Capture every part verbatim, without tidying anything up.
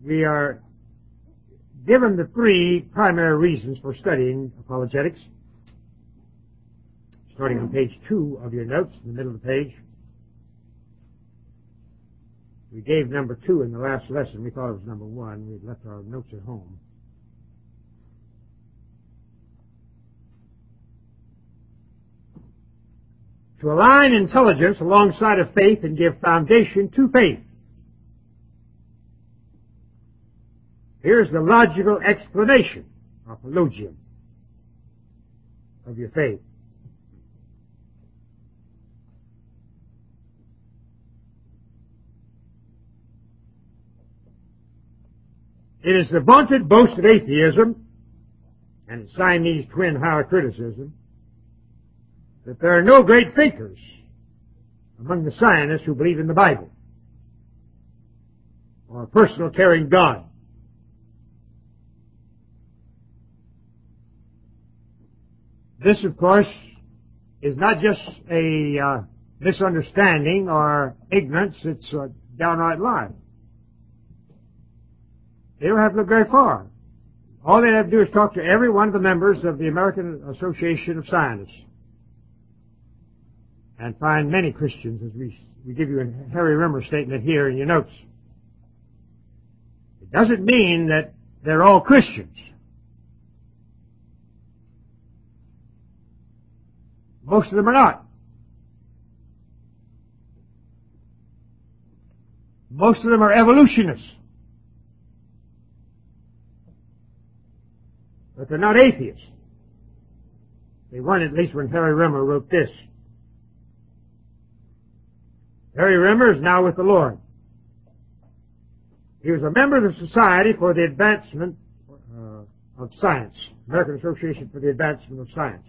We are given the three primary reasons for studying apologetics. Starting on page two of your notes, in the middle of the page. We gave number two in the last lesson. We thought it was number one. We'd left our notes at home. To align intelligence alongside of faith and give foundation to faith. Here's the logical explanation, apologium, of your faith. It is the vaunted boast of atheism and its Siamese twin higher criticism that there are no great thinkers among the scientists who believe in the Bible or a personal caring God. This, of course, is not just a uh, misunderstanding or ignorance, it's a downright lie. They don't have to look very far. All they have to do is talk to every one of the members of the American Association of Scientists and find many Christians, as we, we give you a Harry Rimmer statement here in your notes. It doesn't mean that they're all Christians. Most of them are not. Most of them are evolutionists. But they're not atheists. They weren't, at least when Harry Rimmer wrote this. Harry Rimmer is now with the Lord. He was a member of the Society for the Advancement uh, of Science, American Association for the Advancement of Science.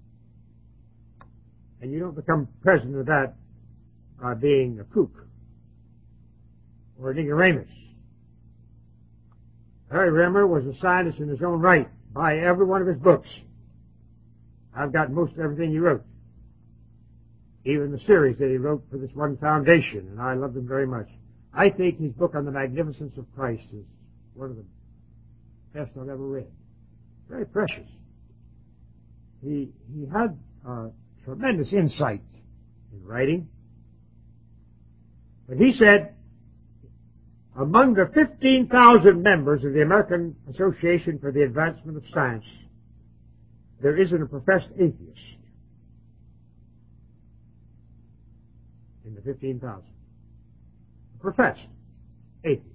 And you don't become president of that by being a kook or an ignoramus. Harry Rimmer was a scientist in his own right. Buy every one of his books. I've got most of everything he wrote. Even the series that he wrote for this one foundation, and I love them very much. I think his book on the magnificence of Christ is one of the best I've ever read. Very precious. He, he had uh, tremendous insight in writing. But he said, among the fifteen thousand members of the American Association for the Advancement of Science, there isn't a professed atheist in the fifteen thousand. A professed atheist.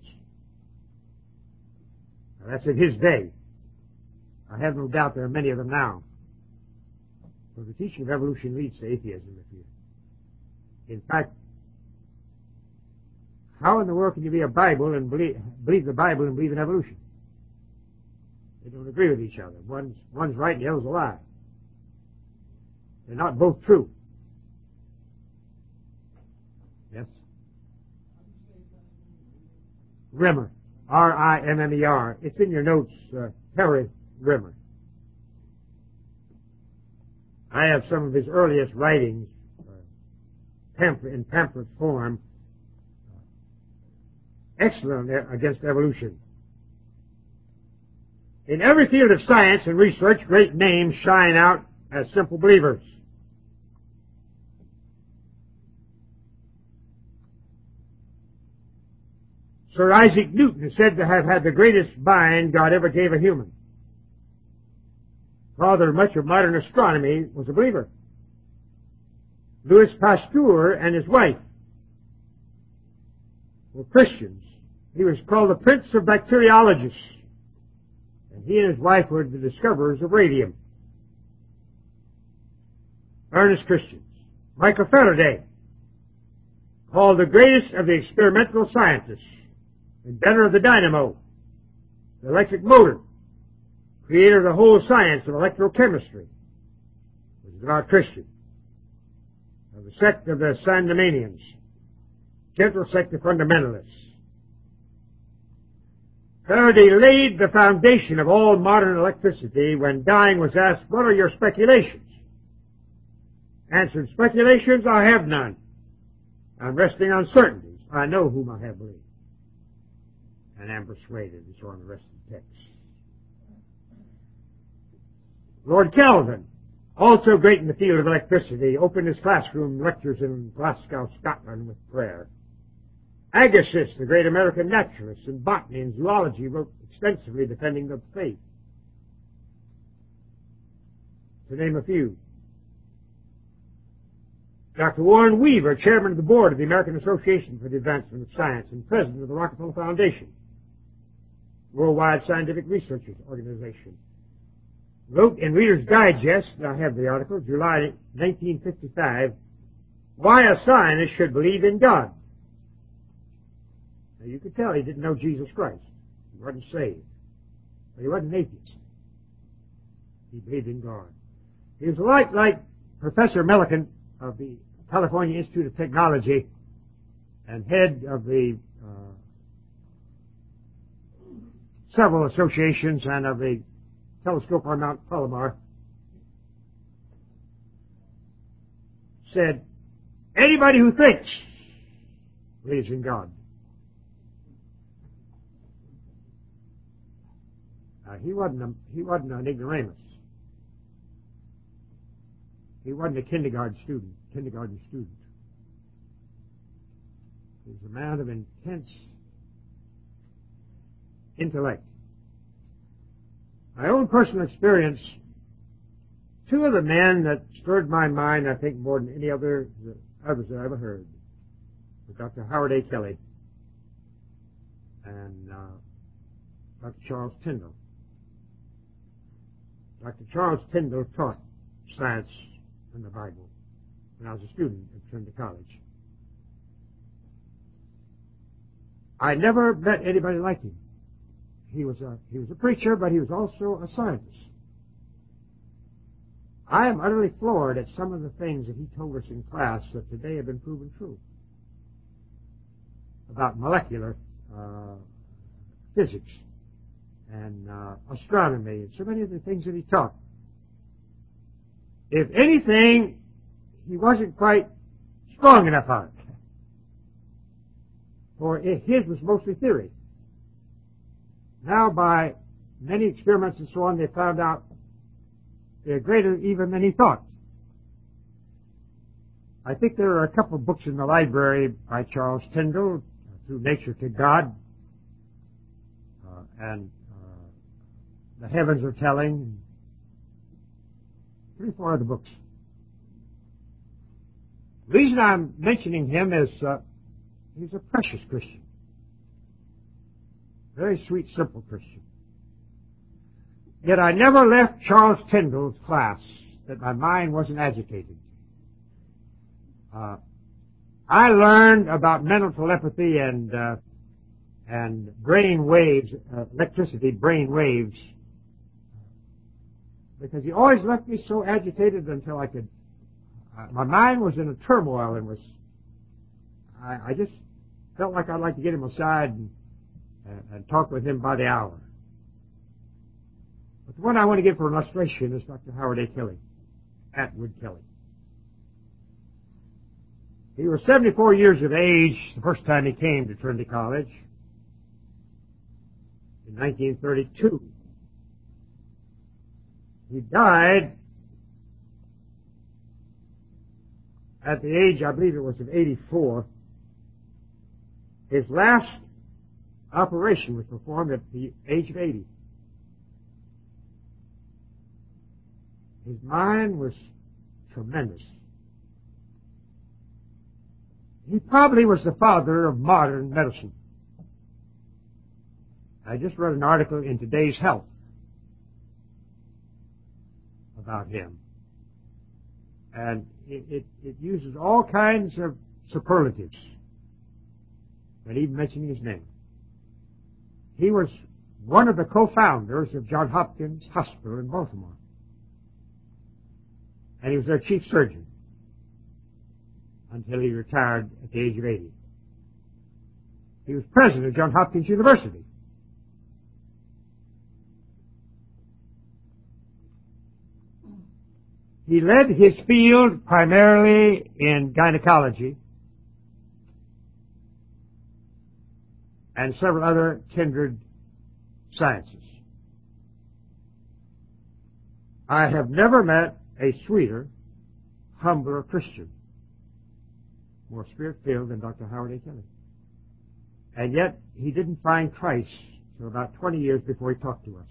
Now, that's in his day. I have no doubt there are many of them now. So the teaching of evolution leads to atheism. If you, in fact, how in the world can you be a Bible and believe, believe the Bible and believe in evolution? They don't agree with each other. One's, one's right and the other's a lie. They're not both true. Yes? Rimmer. R I M M E R. It's in your notes, uh, Harry Rimmer. I have some of his earliest writings uh, pamphlet, in pamphlet form. Excellent against evolution. In every field of science and research, great names shine out as simple believers. Sir Isaac Newton is said to have had the greatest mind God ever gave a human. Father of much of modern astronomy was a believer. Louis Pasteur and his wife were Christians. He was called the Prince of Bacteriologists. And he and his wife were the discoverers of radium. Earnest Christians. Michael Faraday, called the greatest of the experimental scientists, inventor of the dynamo, the electric motor, creator of the whole science of electrochemistry, was a devout Christian. Of the sect of the Sandemanians, gentle sect of fundamentalists. Faraday laid the foundation of all modern electricity when dying was asked, what are your speculations? Answered, speculations, I have none. I'm resting on certainties. I know whom I have believed. and am persuaded, and so on the rest of the text. Lord Kelvin, also great in the field of electricity, opened his classroom lectures in Glasgow, Scotland, with prayer. Agassiz, the great American naturalist in botany and zoology, wrote extensively defending the faith, to name a few. Doctor Warren Weaver, chairman of the board of the American Association for the Advancement of Science and president of the Rockefeller Foundation, worldwide scientific researchers organization, wrote in Reader's Digest, I have the article, July nineteen fifty-five, why a scientist should believe in God. Now you could tell he didn't know Jesus Christ. He wasn't saved. But he wasn't an atheist. He believed in God. He was like, like Professor Millikan of the California Institute of Technology and head of the uh, several associations and of the telescope on Mount Palomar, said, anybody who thinks believes in God. Now, he wasn't a, he wasn't an ignoramus. He wasn't a kindergarten student. Kindergarten student. He was a man of intense intellect. My own personal experience, two of the men that stirred my mind, I think, more than any other others I ever heard, were Doctor Howard A. Kelly and uh, Doctor Charles Tyndall. Doctor Charles Tyndall taught science and the Bible when I was a student at Trinity College. I never met anybody like him. He was a he was a preacher, but he was also a scientist. I am utterly floored at some of the things that he told us in class that today have been proven true about molecular uh, physics and uh, astronomy and so many of the things that he taught. If anything, he wasn't quite strong enough on it, for his was mostly theory. Now, by many experiments and so on, they found out they're greater even than he thought. I think there are a couple of books in the library by Charles Tyndall, Through Nature to God, uh, and uh, The Heavens Are Telling, three or four other books. The reason I'm mentioning him is uh, he's a precious Christian. Very sweet, simple Christian. Yet I never left Charles Tyndall's class that my mind wasn't agitated. Uh, I learned about mental telepathy and uh, and brain waves, uh, electricity, brain waves, because he always left me so agitated until I could. Uh, my mind was in a turmoil and was. I, I just felt like I'd like to get him aside and, and, and talk with him by the hour. But the one I want to give for illustration is Doctor Howard A. Kelly, Atwood Kelly. He was seventy-four years of age the first time he came to Trinity College in nineteen thirty-two. He died at the age, I believe it was of eighty-four. His last operation was performed at the age of eighty. His mind was tremendous. He probably was the father of modern medicine. I just read an article in Today's Health about him. And it, it, it uses all kinds of superlatives, but even mentioning his name. He was one of the co-founders of Johns Hopkins Hospital in Baltimore. And he was their chief surgeon until he retired at the age of eighty. He was president of Johns Hopkins University. He led his field primarily in gynecology and several other kindred sciences. I have never met a sweeter, humbler Christian, more spirit-filled than Doctor Howard A. Kelly. And yet, he didn't find Christ until about twenty years before he talked to us.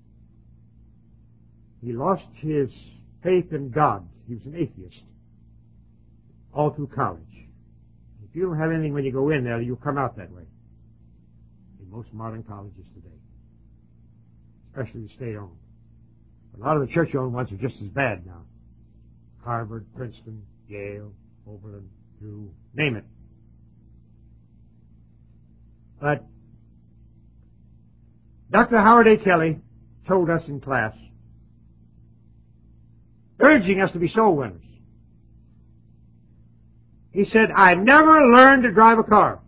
He lost his faith in God. He was an atheist all through college. If you don't have anything when you go in there, you'll come out that way. In most modern colleges today, especially the state-owned. A lot of the church-owned ones are just as bad now. Harvard, Princeton, Yale, Oberlin, Drew, name it. But Doctor Howard A. Kelly told us in class, urging us to be soul winners. He said, I never learned to drive a car.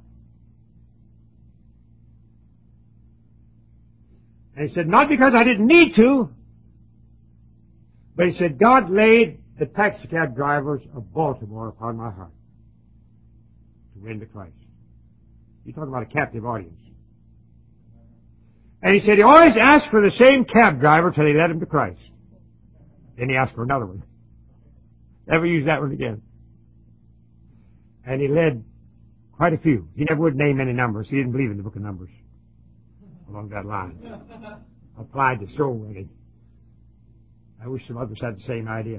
And he said, not because I didn't need to, but he said, God laid the taxicab drivers of Baltimore upon my heart to win to Christ. You're talking about a captive audience. And he said he always asked for the same cab driver till he led him to Christ. Then he asked for another one. Never used that one again. And he led quite a few. He never would name any numbers. He didn't believe in the book of Numbers along that line. Applied to soul winning. I wish some others had the same idea.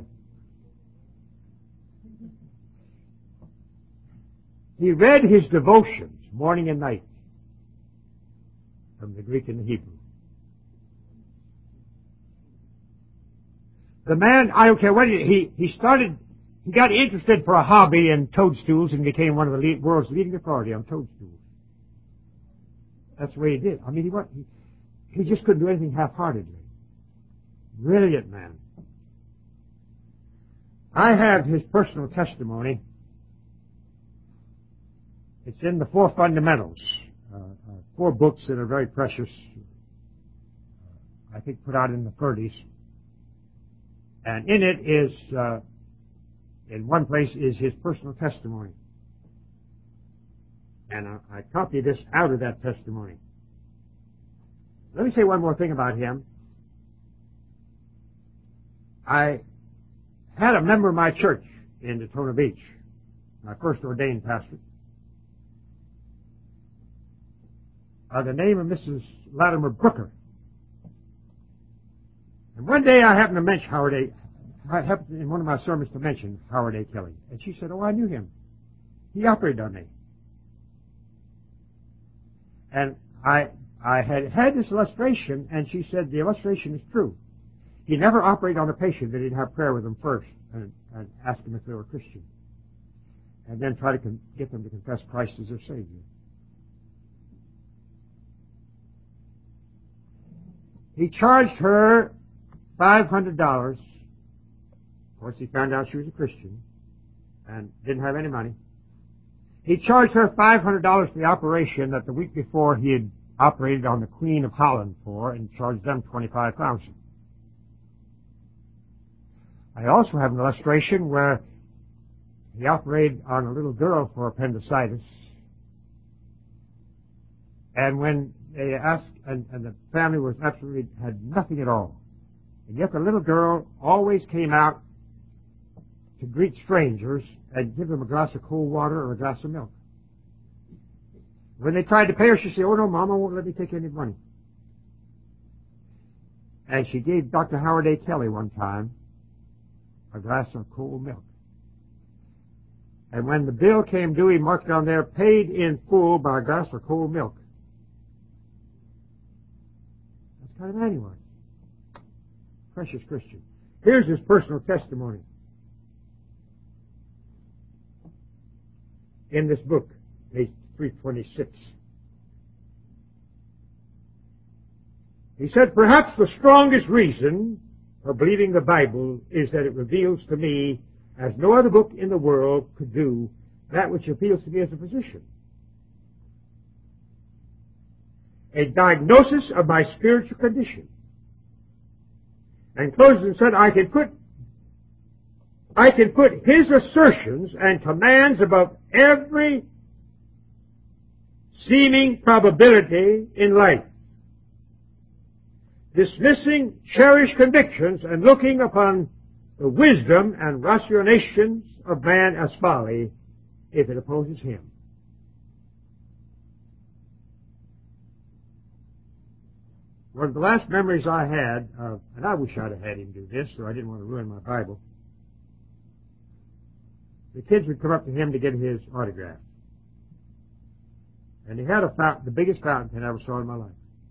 He read his devotions morning and night from the Greek and the Hebrew. The man, I don't care what he, he, he started, he got interested for a hobby in toadstools and became one of the lead, world's leading authority on toadstools. That's the way he did. I mean, he, what, he, he just couldn't do anything half-heartedly. Brilliant man. I have his personal testimony. It's in the Four Fundamentals, uh, uh, four books that are very precious, uh, I think put out in the thirties. And in it is, uh, in one place, is his personal testimony. And I, I copied this out of that testimony. Let me say one more thing about him. I had a member of my church in Daytona Beach, my first ordained pastor, by the name of Missus Latimer Brooker. And one day I happened to mention Howard A. I happened in one of my sermons to mention Howard A. Kelly. And she said, oh, I knew him. He operated on me. And I I had had this illustration, and she said the illustration is true. He never operated on a patient that didn't have prayer with them first and, and ask them if they were Christian. And then try to con- get them to confess Christ as their Savior. He charged her five hundred dollars. Of course, he found out she was a Christian and didn't have any money. He charged her five hundred dollars for the operation that the week before he had operated on the Queen of Holland for, and charged them twenty-five thousand dollars. I also have an illustration where he operated on a little girl for appendicitis, and when they asked, and, and the family was absolutely, had nothing at all, and yet the little girl always came out to greet strangers and give them a glass of cold water or a glass of milk. When they tried to pay her, she said, oh no, Mama won't let me take any money. And she gave Doctor Howard A. Kelly one time a glass of cold milk. And when the bill came due, he marked on there, paid in full by a glass of cold milk. That's the kind of man he was. Precious Christian. Here's his personal testimony. In this book, page three twenty-six. He said, perhaps the strongest reason for believing the Bible is that it reveals to me, as no other book in the world could do, that which appeals to me as a physician. A diagnosis of my spiritual condition. And closes and said, I can put I can put his assertions and commands above every seeming probability in life, dismissing cherished convictions and looking upon the wisdom and ratiocinations of man as folly if it opposes him. One of the last memories I had, of, and I wish I'd have had him do this, so I didn't want to ruin my Bible. The kids would come up to him to get his autograph. And he had a fountain, the biggest fountain pen I ever saw in my life.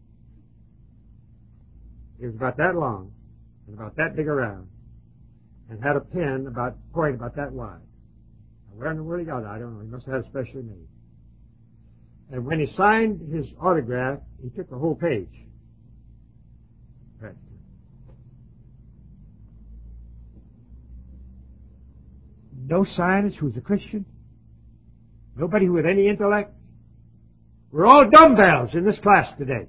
It was about that long, and about that big around, and had a pen about, point about that wide. Now, where in the world he got it, I don't know. He must have had it specially made. And when he signed his autograph, he took the whole page. Right. No scientist who's a Christian. Nobody with any intellect. We're all dumbbells in this class today.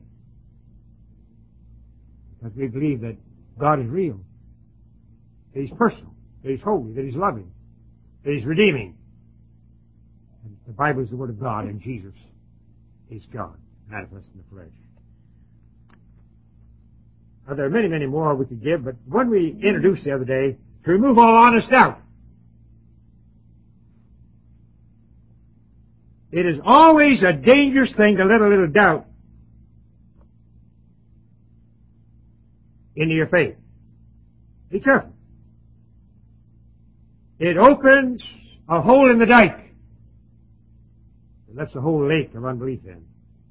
Because we believe that God is real. That He's personal. That He's holy. That He's loving. That He's redeeming. And the Bible is the Word of God, and Jesus is God, manifest in the flesh. Now, there are many, many more we could give, but one we introduced the other day, to remove all honest doubt. It is always a dangerous thing to let a little doubt into your faith. Be careful. It opens a hole in the dike. It lets the whole lake of unbelief in.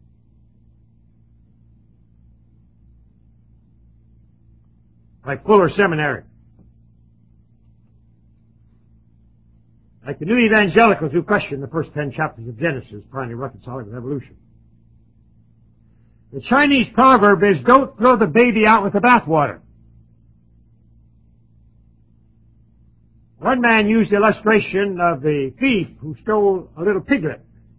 Like Fuller Seminary. Like the new evangelicals who question the first ten chapters of Genesis, trying to reconcile it with evolution. The Chinese proverb is, don't throw the baby out with the bathwater. One man used the illustration of the thief who stole a little piglet,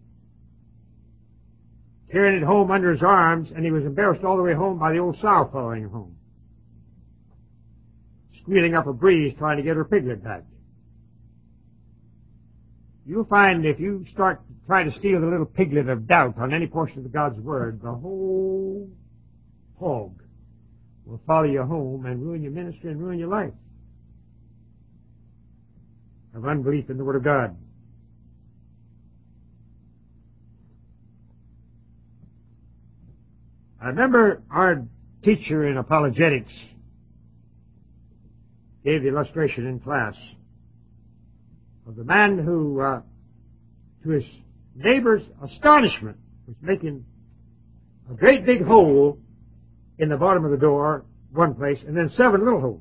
carrying it home under his arms, and he was embarrassed all the way home by the old sow following him home, squealing up a breeze trying to get her piglet back. You'll find if you start trying to steal the little piglet of doubt on any portion of God's Word, the whole hog will follow you home and ruin your ministry and ruin your life of unbelief in the Word of God. I remember our teacher in apologetics gave the illustration in class of the man who, uh, to his neighbor's astonishment, was making a great big hole in the bottom of the door, one place, and then seven little holes.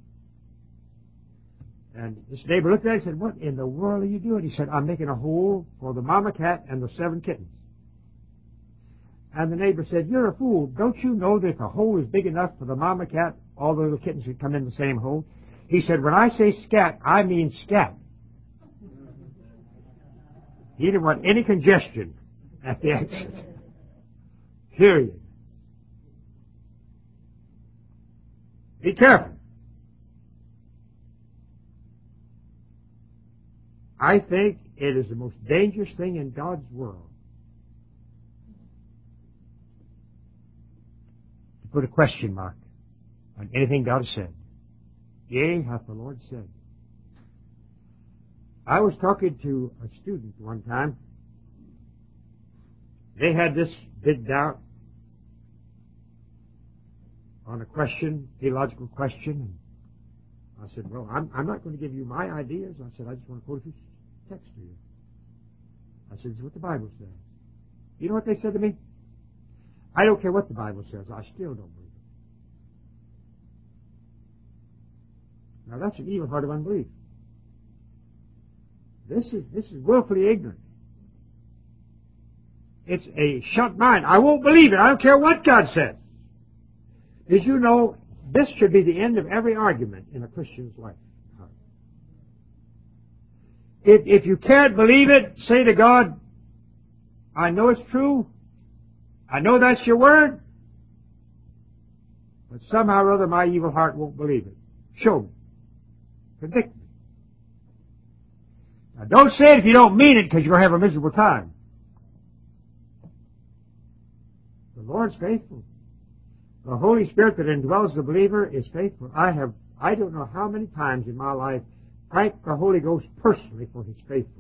And this neighbor looked at it and said, what in the world are you doing? He said, I'm making a hole for the mama cat and the seven kittens. And the neighbor said, you're a fool. Don't you know that if a hole is big enough for the mama cat, all the little kittens could come in the same hole? He said, when I say scat, I mean scat. He didn't want any congestion at the exit. Period. Be careful. I think it is the most dangerous thing in God's world to put a question mark on anything God has said. Yea, hath the Lord said. I was talking to a student one time. They had this big doubt on a question, theological question. I said, well, I'm, I'm not going to give you my ideas. I said, I just want to quote this text to you. I said, this is what the Bible says. You know what they said to me? I don't care what the Bible says. I still don't believe it. Now, that's an evil heart of unbelief. This is, this is willfully ignorant. It's a shut mind. I won't believe it. I don't care what God says. Did you know this should be the end of every argument in a Christian's life? If, if you can't believe it, say to God, I know it's true. I know that's your word. But somehow or other my evil heart won't believe it. Show me. Convict me. Now, don't say it if you don't mean it, because you're going to have a miserable time. The Lord's faithful. The Holy Spirit that indwells the believer is faithful. I have, I don't know how many times in my life, thanked the Holy Ghost personally for His faithfulness.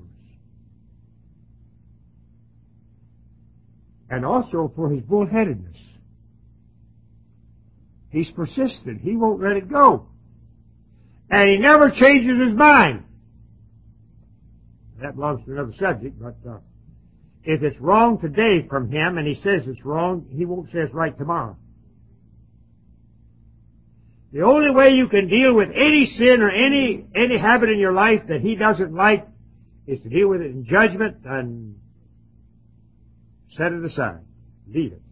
And also for His bullheadedness. He's persistent. He won't let it go. And He never changes His mind. That belongs to another subject, but uh, if it's wrong today from Him and He says it's wrong, He won't say it's right tomorrow. The only way you can deal with any sin or any, any habit in your life that He doesn't like is to deal with it in judgment and set it aside. Leave it.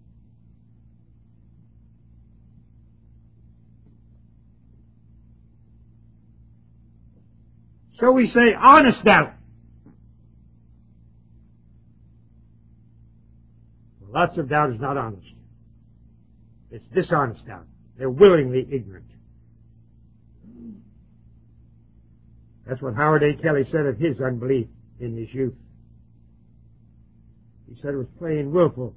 So we say honest doubt. Well, lots of doubt is not honest. It's dishonest doubt. They're willingly ignorant. That's what Howard A. Kelly said of his unbelief in his youth. He said it was plain willful.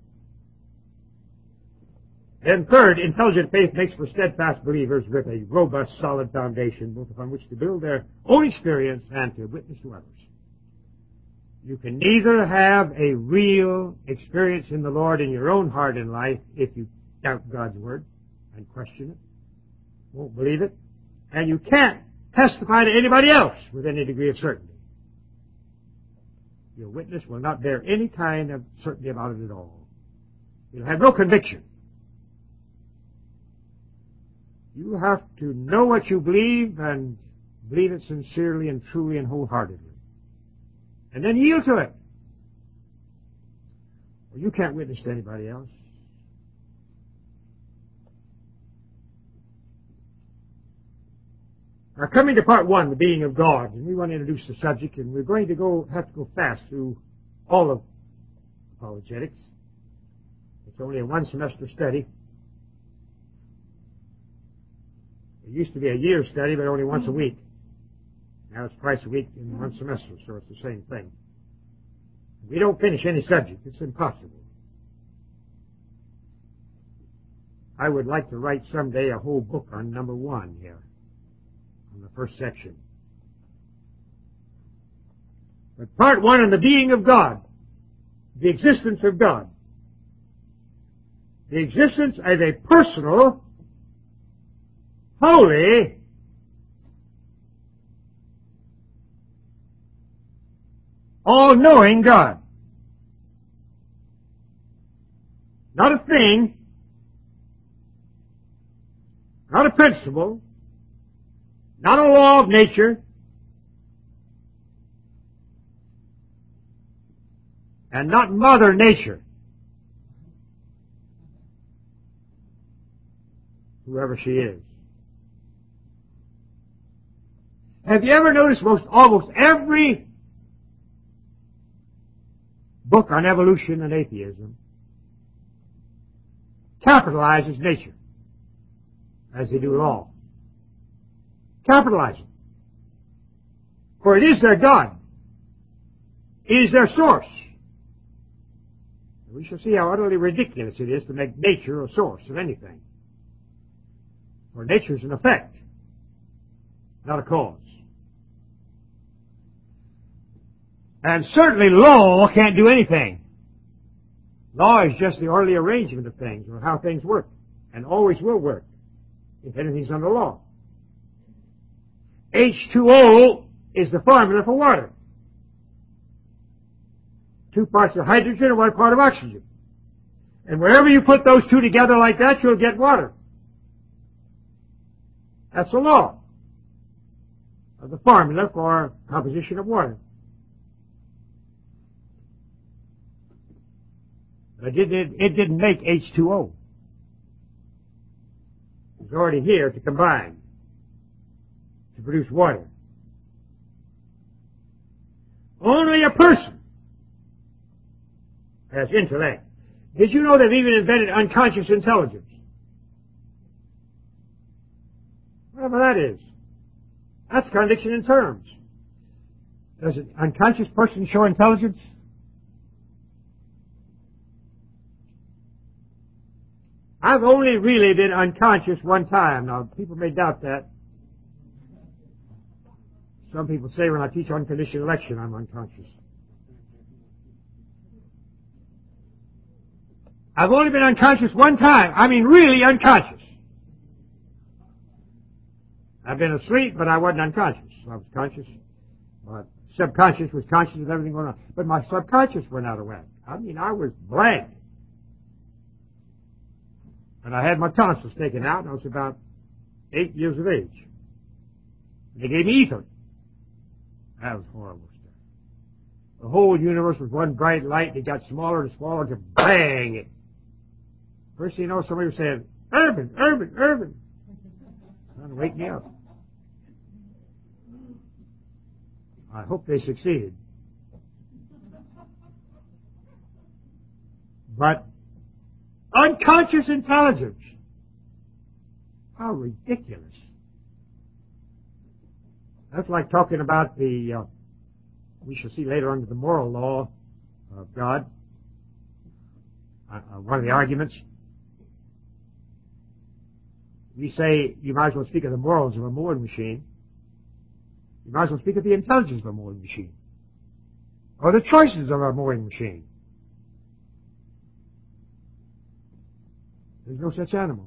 And third, intelligent faith makes for steadfast believers with a robust, solid foundation, both upon which to build their own experience and to witness to others. You can neither have a real experience in the Lord in your own heart and life if you doubt God's Word and question it, won't believe it, and you can't testify to anybody else with any degree of certainty. Your witness will not bear any kind of certainty about it at all. You'll have no conviction. You have to know what you believe and believe it sincerely and truly and wholeheartedly. And then yield to it. Well, you can't witness to anybody else. Now, coming to part one, the being of God, and we want to introduce the subject, and we're going to go have to go fast through all of apologetics. It's only a one-semester study. It used to be a year study, but only once a week. Now it's twice a week in one semester, so it's the same thing. We don't finish any subject. It's impossible. I would like to write someday a whole book on number one here, on the first section. But part one on the being of God, the existence of God. The existence as a personal, holy, all-knowing God. Not a thing, not a principle, not a law of nature, and not Mother Nature, whoever she is. Have you ever noticed most almost every book on evolution and atheism capitalizes nature, as they do it all? Capitalize it. For it is their God. It is their source. We shall see how utterly ridiculous it is to make nature a source of anything. For nature is an effect, not a cause. And certainly law can't do anything. Law is just the orderly arrangement of things, or how things work, and always will work, if anything's under law. H two O is the formula for water. Two parts of hydrogen and one part of oxygen. And wherever you put those two together like that, you'll get water. That's the law of the formula for composition of water. But it, it, it didn't make H two O. It was already here to combine, to produce water. Only a person has intellect. Did you know they've even invented unconscious intelligence? Whatever that is. That's contradiction in terms. Does an unconscious person show intelligence? I've only really been unconscious one time. Now, people may doubt that. Some people say when I teach unconditional election, I'm unconscious. I've only been unconscious one time. I mean, really unconscious. I've been asleep, but I wasn't unconscious. I was conscious. My subconscious was conscious of everything going on. But my subconscious went out of whack. I mean, I was blank. And I had my tonsils taken out, and I was about eight years of age. They gave me ether. That was horrible stuff. The whole universe was one bright light, and it got smaller and smaller until bang! It. First thing you know, somebody was saying, Urban, Urban, Urban. Trying to wake me up. I hope they succeeded. But unconscious intelligence. How ridiculous. That's like talking about the, uh, we shall see later under the moral law of God. Uh, uh, one of the arguments. We say you might as well speak of the morals of a mowing machine. You might as well speak of the intelligence of a mowing machine. Or the choices of a mowing machine. There's no such animal.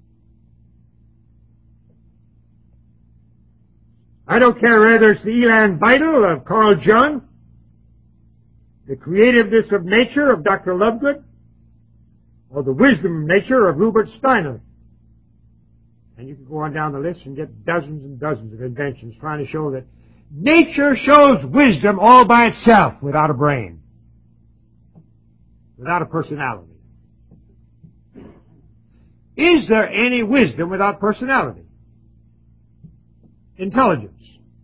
I don't care whether it's the Elan Vital of Carl Jung, the creativeness of nature of Doctor Lovegood, or the wisdom of nature of Rupert Steiner. And you can go on down the list and get dozens and dozens of inventions trying to show that nature shows wisdom all by itself without a brain, without a personality. Is there any wisdom without personality? Intelligence.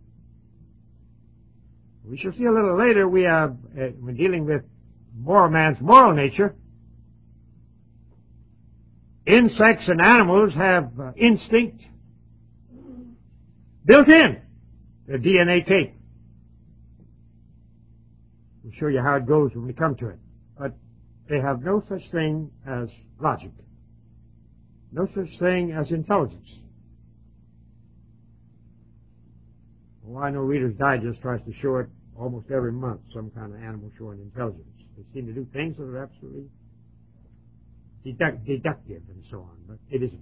We shall see a little later, we have, uh, when dealing with moral man's moral nature, insects and animals have uh, instinct built in, their D N A tape. We'll show you how it goes when we come to it. But they have no such thing as logic. No such thing as intelligence. Well, I know Reader's Digest tries to show it almost every month, some kind of animal showing intelligence. They seem to do things that are absolutely deduct- deductive and so on, but it isn't.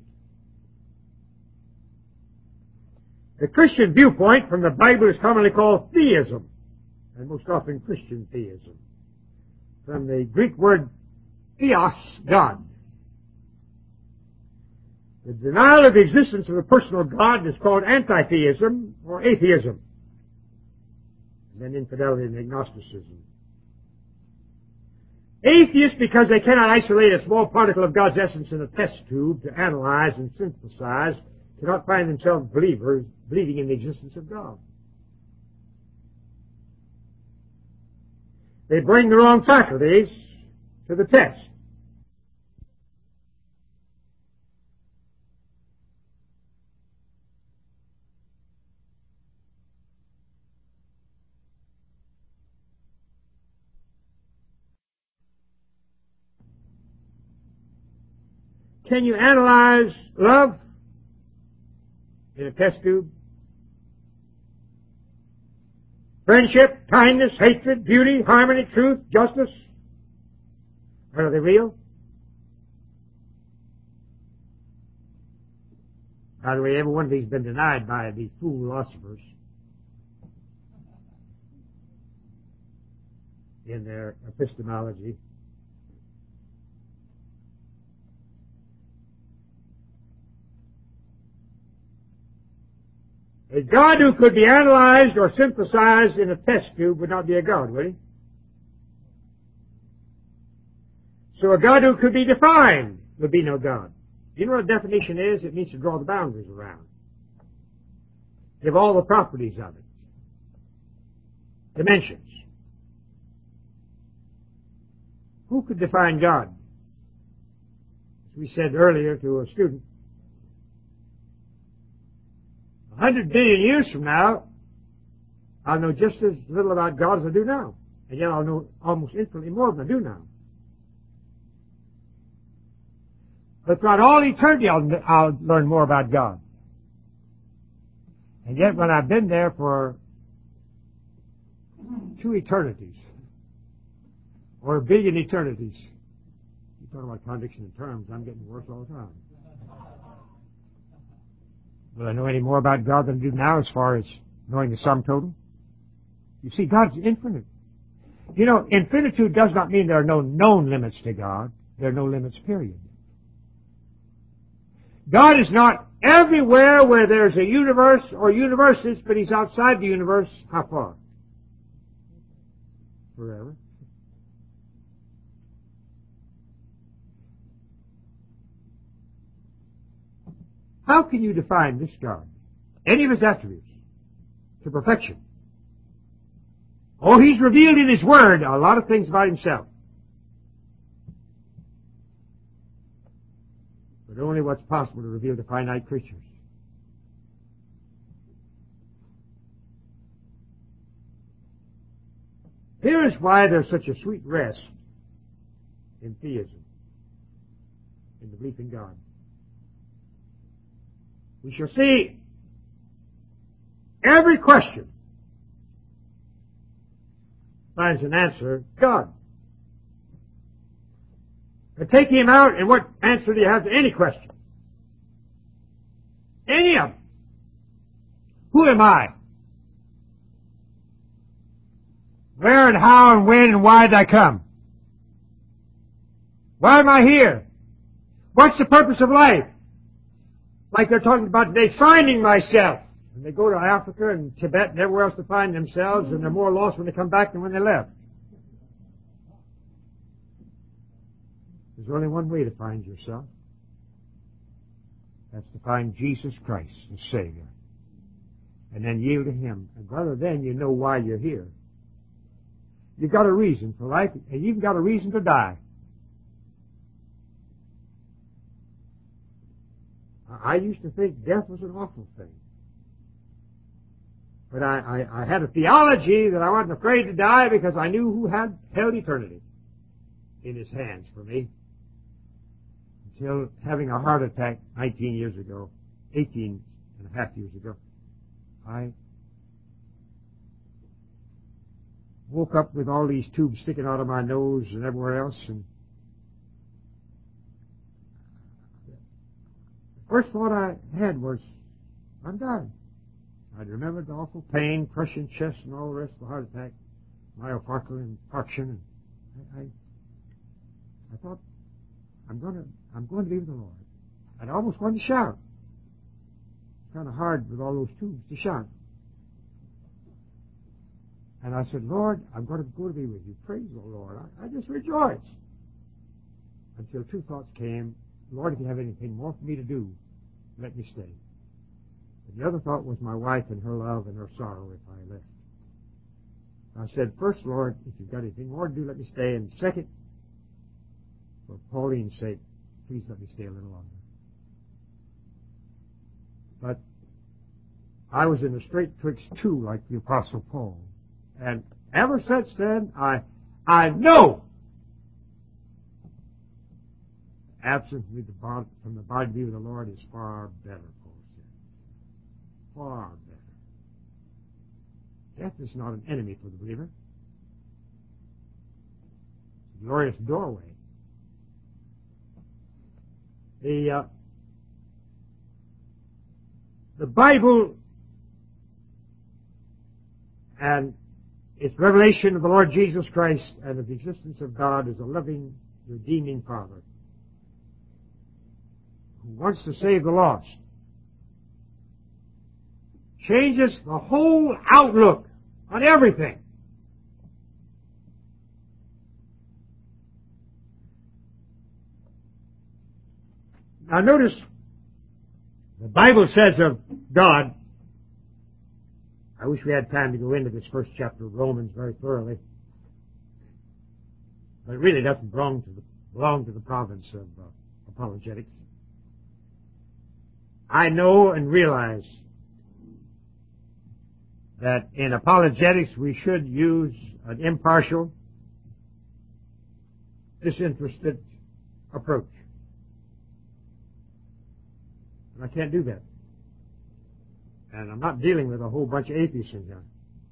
The Christian viewpoint from the Bible is commonly called theism, and most often Christian theism. From the Greek word theos, God. The denial of the existence of a personal God is called anti-theism or atheism. And then infidelity and agnosticism. Atheists, because they cannot isolate a small particle of God's essence in a test tube to analyze and synthesize, cannot find themselves believers believing in the existence of God. They bring the wrong faculties to the test. Can you analyze love in a test tube? Friendship, kindness, hatred, beauty, harmony, truth, justice. Are they real? By the way, every one of these has been denied by the fool philosophers in their epistemology. A God who could be analyzed or synthesized in a test tube would not be a God, would he? So a God who could be defined would be no God. You know what a definition is? It means to draw the boundaries around. Give all the properties of it. Dimensions. Who could define God? As we said earlier to a student, A hundred billion years from now, I'll know just as little about God as I do now. And yet I'll know almost infinitely more than I do now. But throughout all eternity, I'll, I'll learn more about God. And yet, when I've been there for two eternities, or a billion eternities, you're talking about contradiction in terms, I'm getting worse all the time. Will I know any more about God than I do now as far as knowing the sum total? You see, God's infinite. You know, infinitude does not mean there are no known limits to God. There are no limits, period. God is not everywhere where there's a universe or universes, but He's outside the universe. How far? Forever. How can you define this God, any of His attributes, to perfection? Oh, He's revealed in His Word a lot of things about Himself. But only what's possible to reveal to finite creatures. Here is why there's such a sweet rest in theism, in the belief in God. We shall see every question finds an answer, God. But take Him out, and what answer do you have to any question? Any of them. Who am I? Where and how and when and why did I come? Why am I here? What's the purpose of life? Like they're talking about today, finding myself. And they go to Africa and Tibet and everywhere else to find themselves, and they're more lost when they come back than when they left. There's only one way to find yourself. That's to find Jesus Christ, the Savior. And then yield to Him. And brother, then you know why you're here. You've got a reason for life, and you've got a reason to die. I used to think death was an awful thing. But I, I, I had a theology that I wasn't afraid to die because I knew who had held eternity in His hands for me. Until having a heart attack nineteen years ago, eighteen and a half years ago, I woke up with all these tubes sticking out of my nose and everywhere else, and the first thought I had was, I'm dying. I'd remembered the awful pain, crushing chest, and all the rest of the heart attack, myocardial infarction, and I, I, I thought, I'm going to, I'm going to be with the Lord. I'd almost wanted to shout. It's kind of hard with all those tubes to shout. And I said, Lord, I'm going to go to be with you. Praise the Lord. I, I just rejoiced. Until two thoughts came. Lord, if you have anything more for me to do, let me stay. But the other thought was my wife and her love and her sorrow if I left. I said, first, Lord, if you've got anything more to do, let me stay. And second, for Pauline's sake, please let me stay a little longer. But I was in a strait twixt two, like the Apostle Paul. And ever since then, I I know absent from the body, from the body view of the Lord is far better, Paul said. Far better. Death is not an enemy for the believer. It's a glorious doorway. The uh, the Bible and its revelation of the Lord Jesus Christ and of the existence of God as a loving, redeeming Father who wants to save the lost changes the whole outlook on everything. Now notice, the Bible says of God, I wish we had time to go into this first chapter of Romans very thoroughly, but it really doesn't belong to the, belong to the province of uh, apologetics. I know and realize that in apologetics we should use an impartial, disinterested approach. And I can't do that. And I'm not dealing with a whole bunch of atheists in here.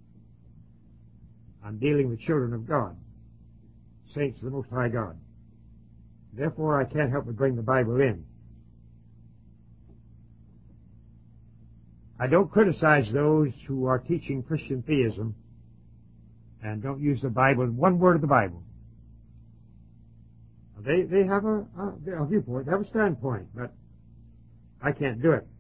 I'm dealing with children of God, saints of the Most High God. Therefore, I can't help but bring the Bible in. I don't criticize those who are teaching Christian theism and don't use the Bible in one word of the Bible. They they have a, a, a viewpoint, they have a standpoint, but I can't do it.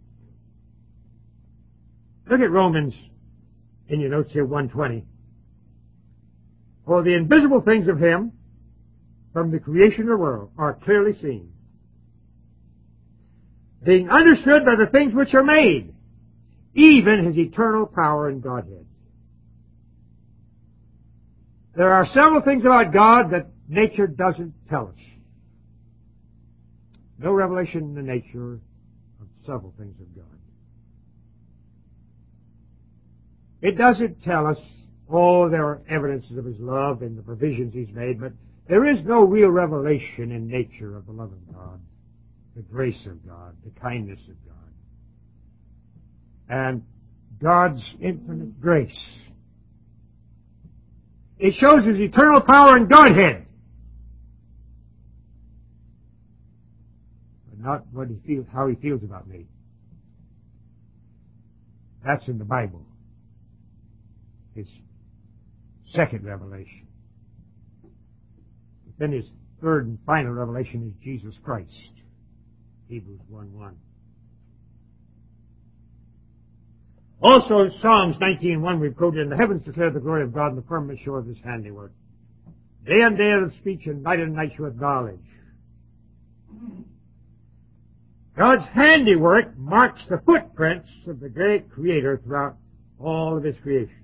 Look at Romans, in your notes here, one twenty. For the invisible things of Him from the creation of the world are clearly seen, being understood by the things which are made, even His eternal power and Godhead. There are several things about God that nature doesn't tell us. No revelation in the nature of several things of God. It doesn't tell us, oh, there are evidences of His love and the provisions He's made, but there is no real revelation in nature of the love of God, the grace of God, the kindness of God, and God's infinite grace. It shows His eternal power and Godhead, but not what He feels, how He feels about me. That's in the Bible. His second revelation. But then His third and final revelation is Jesus Christ. Hebrews one one. Also in Psalms nineteen one we've quoted, "In the heavens declare the glory of God, and the firmament show of His handiwork. Day and day of speech, and night and night showeth knowledge." God's handiwork marks the footprints of the great Creator throughout all of His creation.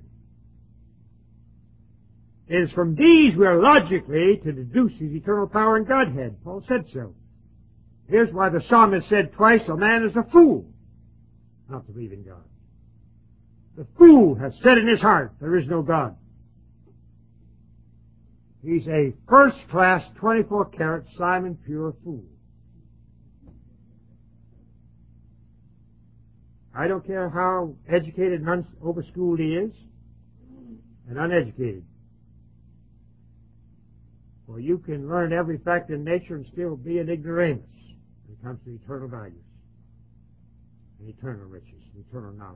It is from these we are logically to deduce His eternal power and Godhead. Paul said so. Here's why the psalmist said twice, "A man is a fool not to believe in God." The fool has said in his heart, there is no God. He's a first-class, twenty-four carat, Simon pure fool. I don't care how educated and overschooled he is, and uneducated. For you can learn every fact in nature and still be an ignoramus when it comes to eternal values, and eternal riches, and eternal knowledge.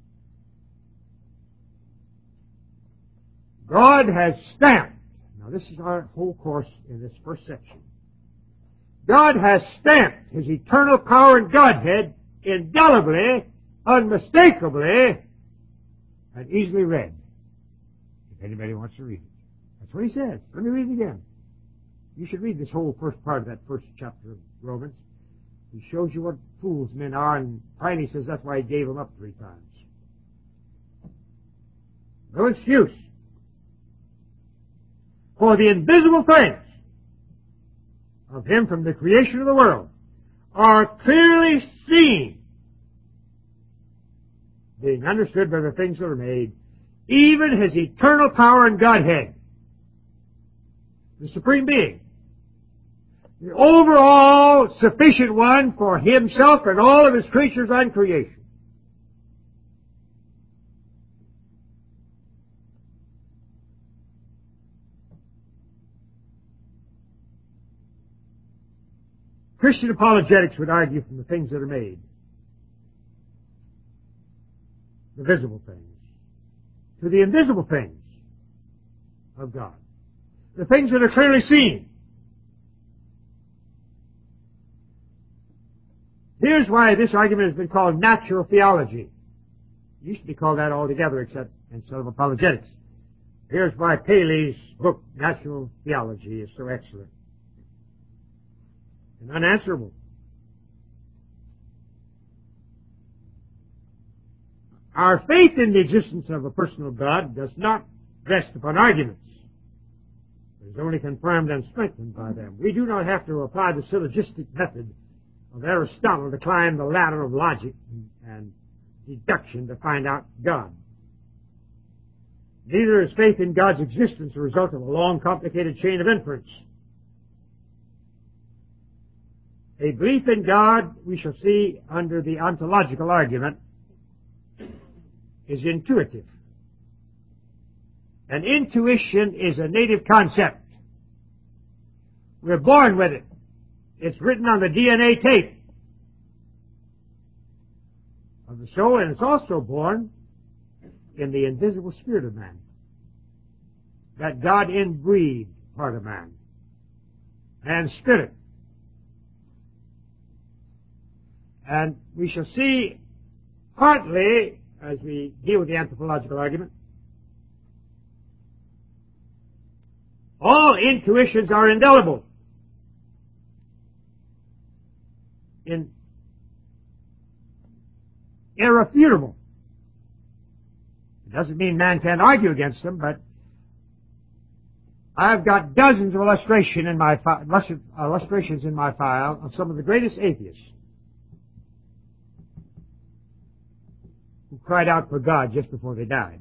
God has stamped, now this is our whole course in this first section. God has stamped His eternal power and Godhead indelibly, unmistakably, and easily read. If anybody wants to read it. That's what He says. Let me read it again. You should read this whole first part of that first chapter of Romans. He shows you what fools men are, and finally says that's why He gave them up three times. No excuse. For the invisible things of Him from the creation of the world are clearly seen, being understood by the things that are made, even His eternal power and Godhead, the Supreme Being, the overall sufficient one for Himself and all of His creatures and creation. Christian apologetics would argue from the things that are made, the visible things, to the invisible things of God, the things that are clearly seen. Here's why this argument has been called natural theology. It used to be called that altogether, except instead of apologetics. Here's why Paley's book, Natural Theology, is so excellent and unanswerable. Our faith in the existence of a personal God does not rest upon arguments. It is only confirmed and strengthened by them. We do not have to apply the syllogistic method of Aristotle to climb the ladder of logic and deduction to find out God. Neither is faith in God's existence a result of a long, complicated chain of inference. A belief in God, we shall see under the ontological argument, is intuitive. An intuition is a native concept. We're born with it. It's written on the D N A tape of the soul, and it's also born in the invisible spirit of man. That God inbreathed part of man. And spirit. And we shall see partly, as we deal with the anthropological argument, all intuitions are indelible. In irrefutable. It doesn't mean man can't argue against them, but I've got dozens of illustration in my fi- illustrations in my file of some of the greatest atheists who cried out for God just before they died.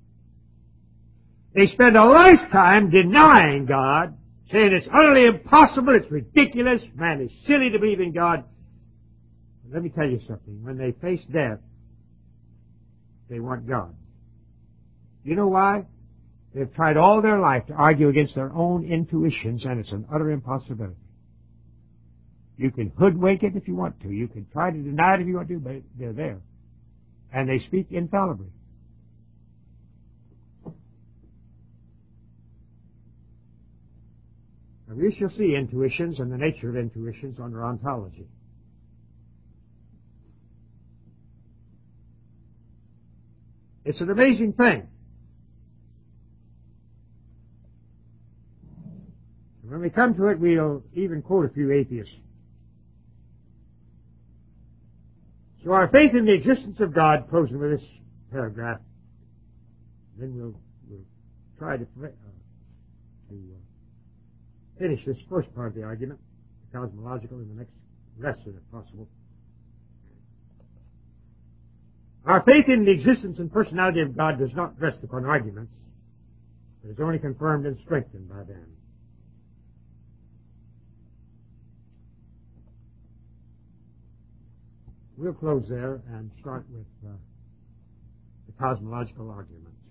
They spend a lifetime denying God, saying it's utterly impossible, it's ridiculous, man is silly to believe in God. Let me tell you something. When they face death, they want God. You know why? They've tried all their life to argue against their own intuitions, and it's an utter impossibility. You can hoodwink it if you want to. You can try to deny it if you want to, but they're there. And they speak infallibly. And we shall see intuitions and the nature of intuitions under ontology. It's an amazing thing. When we come to it, we'll even quote a few atheists. So our faith in the existence of God, closing with this paragraph, then we'll, we'll try to, uh, to uh, finish this first part of the argument, the cosmological, in the next lesson, if possible. Our faith in the existence and personality of God does not rest upon arguments, but is only confirmed and strengthened by them. We'll close there and start with uh, the cosmological arguments.